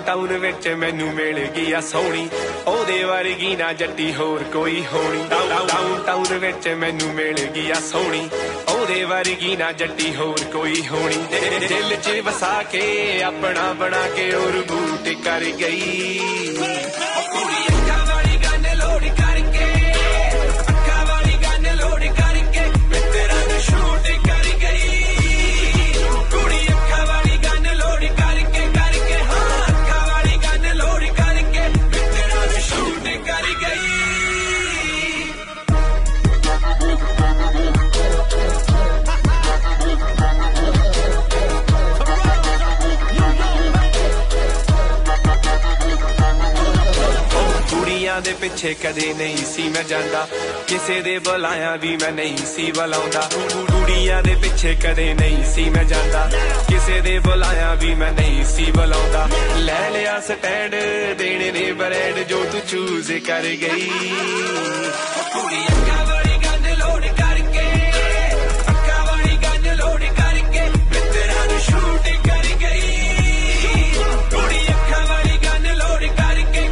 town विच मैनू मिल गई आ सोहनी ओहदे वर्गी ना जट्टी होर कोई होनी टाउन विच मैनू मिल गई आ सोहनी ओहदे वर्गी ना जट्टी होर कोई होनी दिल च वसा के अपना बना के और बूट कर गई दे पिछे कदे नहीं सी मैं जांदा किसे दे बुलाया भी मैं नहीं सी बुलाउंदा कुड़ियां दे पिछे कदे नहीं सी मैं जांदा किसे दे बुलाया भी मैं नहीं सी बुलाउंदा ले लिया स्टैंड देने ने ब्रेड जो तू चूज कर गई कुड़ियां वाली गन लोड करके अक्का वाली गन लोड करके मित्रा नु शूट कर गई कुड़ियां अक्का वाली गन लोड करके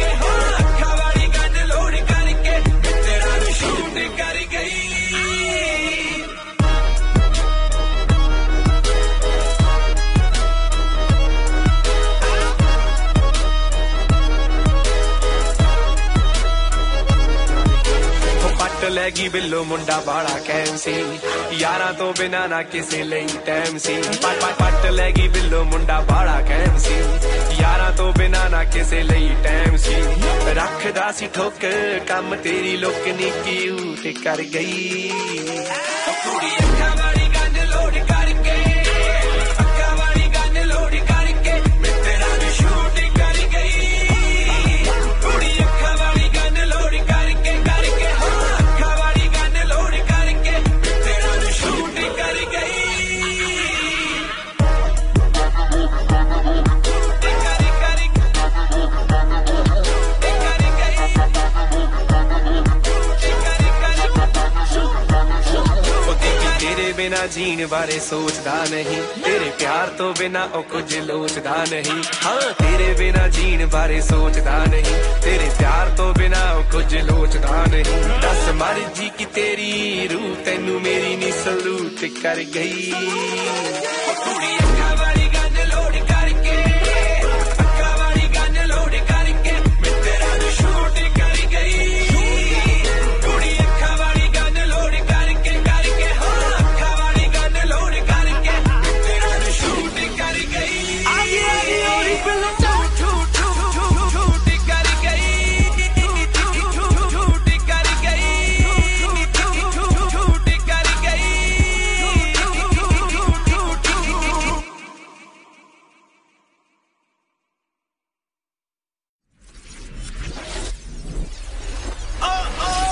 लैगी बिल्लो मुंडा बाड़ा कैम सी यारां तो बिना ना किसे लई टाइम सी पट लैगी बिल्लो मुंडा बाड़ा कैम सी यारां तो बिना ना किसे लई टाइम सी रखदा सी ठोक कम तेरी लोक नी क्यूट कर गई कुड़ी अक्का वाली गन लोड करके अक्का वाली गन लोड करके मित्रा नु शूट कर गई कुड़ी अक्का वाली गन लोड करके बिना जीण बारे सोचदा नहीं तेरे प्यार तो बिना ओ कुछ लोचदा नहीं हाँ तेरे बिना जीण बारे सोचदा नहीं तेरे प्यार तो बिना ओ कुछ लोचदा नहीं दस मर्जी की तेरी रूह तेनू मेरी नी सलूट कर गई